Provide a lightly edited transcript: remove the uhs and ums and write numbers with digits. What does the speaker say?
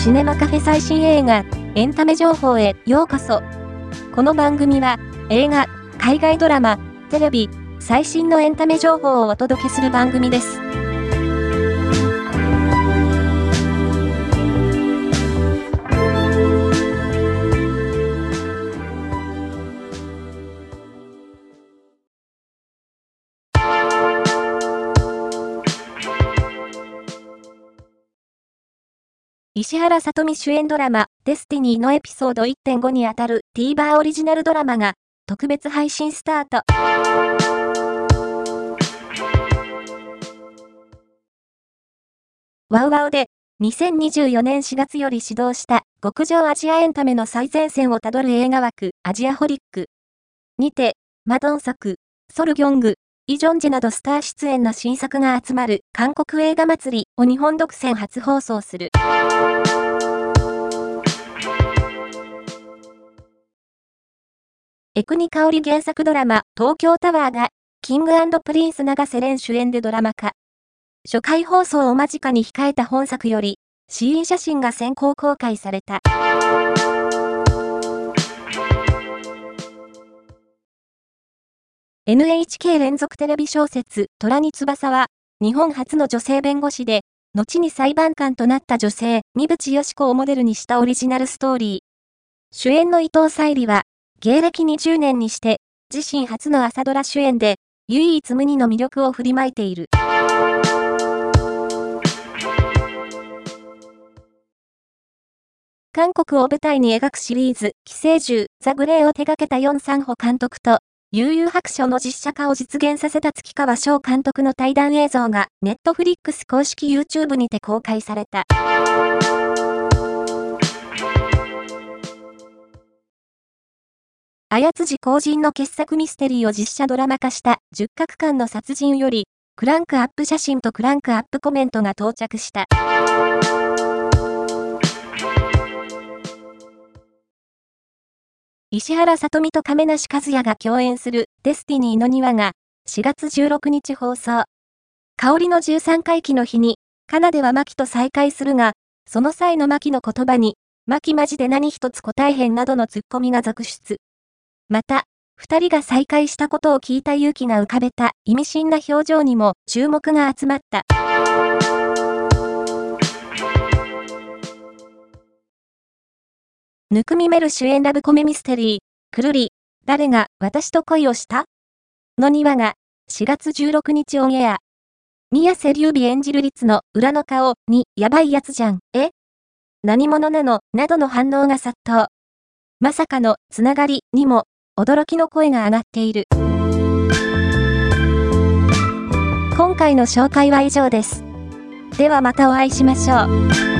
シネマカフェ最新映画、エンタメ情報へようこそ。この番組は、映画、海外ドラマ、テレビ、最新のエンタメ情報をお届けする番組です。石原さとみ主演ドラマ、デスティニーのエピソード 1.5 にあたる TVer オリジナルドラマが特別配信スタート。ワウワウで2024年4月より始動した極上アジアエンタメの最前線をたどる映画枠アジアホリックにて、マドンソク、ソルギョング、イ・ジョンジなどスター出演の新作が集まる韓国映画祭りを日本独占初放送する。江國香織原作ドラマ東京タワーがキング&プリンス永瀬廉主演でドラマ化。初回放送を間近に控えた本作より試飲写真が先行公開された。NHK 連続テレビ小説虎に翼は日本初の女性弁護士で後に裁判官となった女性三淵嘉子をモデルにしたオリジナルストーリー。主演の伊藤沙莉は芸歴20年にして自身初の朝ドラ主演で唯一無二の魅力を振りまいている。韓国を舞台に描くシリーズ寄生獣ザ・グレーを手掛けたヨン・サンホ監督と幽遊白書の実写化を実現させた月川翔監督の対談映像がネットフリックス公式 YouTube にて公開された。綾辻浩人の傑作ミステリーを実写ドラマ化した10画間の殺人よりクランクアップ写真とクランクアップコメントが到着した。石原さとみと亀梨和也が共演するデスティニーの2話が4月16日放送。香織の13回忌の日に、カナではマキと再会するが、その際のマキの言葉に、マキマジで何一つ答えへんなどのツッコミが続出。また、二人が再会したことを聞いた勇気が浮かべた意味深な表情にも注目が集まった。温見メル主演ラブコメミステリー、くるり、誰が私と恋をしたの2話が4月16日オンエア。宮世琉弥演じる律の裏の顔にやばいやつじゃん、何者なのなどの反応が殺到。まさかのつながりにも驚きの声が上がっている。今回の紹介は以上です。ではまたお会いしましょう。